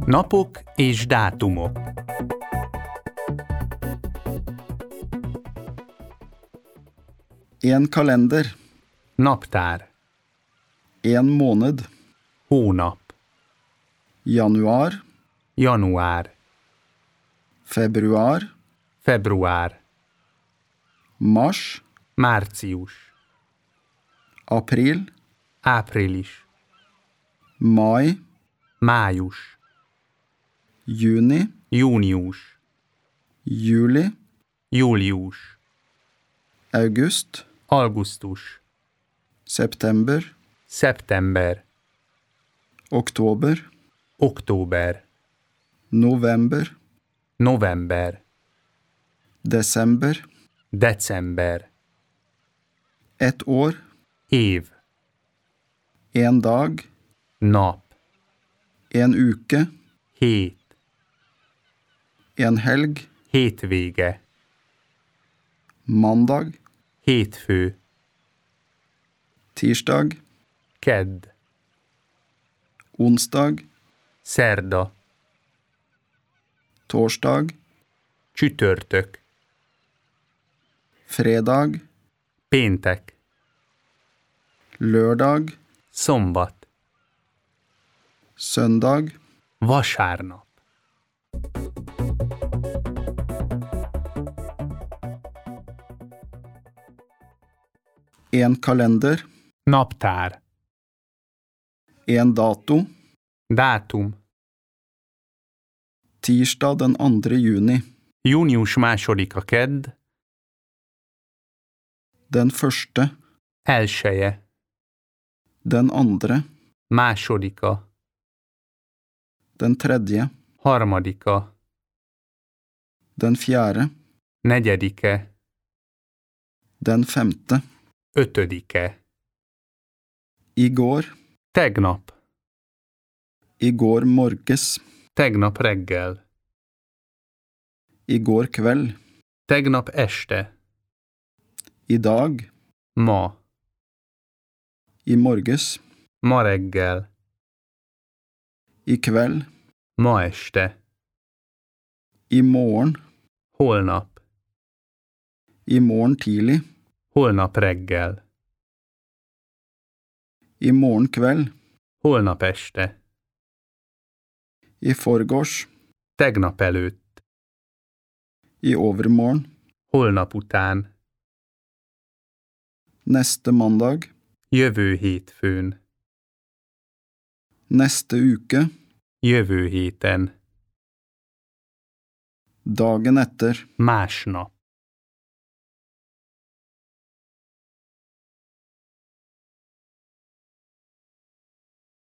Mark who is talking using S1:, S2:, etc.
S1: Napok és dátumok.
S2: En kalender.
S1: Naptár.
S2: En måned.
S1: Hónap.
S2: Januar.
S1: Január.
S2: Februar.
S1: Február.
S2: Mars.
S1: Március.
S2: April.
S1: Április.
S2: Mai.
S1: Május.
S2: Juni.
S1: Június.
S2: Juli.
S1: Július.
S2: August.
S1: Augusztus.
S2: September.
S1: Szeptember.
S2: Oktober.
S1: Október.
S2: November.
S1: November.
S2: December.
S1: December.
S2: Ett år.
S1: Év.
S2: En dag.
S1: Nap.
S2: En uke.
S1: Hét.
S2: En helg.
S1: Hétvége.
S2: Mandag.
S1: Hétfő.
S2: Tirsdag.
S1: Kedd.
S2: Onsdag.
S1: Szerda.
S2: Torsdag.
S1: Csütörtök.
S2: Fredag.
S1: Péntek.
S2: Lördag.
S1: Szombat.
S2: Söndag.
S1: Vasárnap.
S2: En kalender.
S1: Naptár.
S2: En dato.
S1: Dátum.
S2: Tirsdag den 2. juni.
S1: Június 2-a kedd.
S2: Den 1.
S1: Elseje.
S2: Den 2.
S1: Másodika.
S2: Den 3.
S1: Harmadika.
S2: Den 4.
S1: Negyedike.
S2: Den 5.
S1: Ötödike.
S2: Igår.
S1: Tegnap.
S2: Igår morges.
S1: Tegnap reggel.
S2: Igår kväll.
S1: Tegnap este.
S2: Idag.
S1: Ma.
S2: I morges.
S1: Ma reggel.
S2: Ikväll.
S1: Ma este.
S2: Imorgon.
S1: Holnap.
S2: Imorgon tidlig.
S1: Holnap reggel.
S2: Imorgon kväll.
S1: Holnap este.
S2: I forgårs.
S1: Tegnap előtt.
S2: I overmorgon.
S1: Holnap után.
S2: Neste mandag.
S1: Jövő hétfőn.
S2: Neste uke.
S1: Jövő héten.
S2: Dagen etter.
S1: Másnap.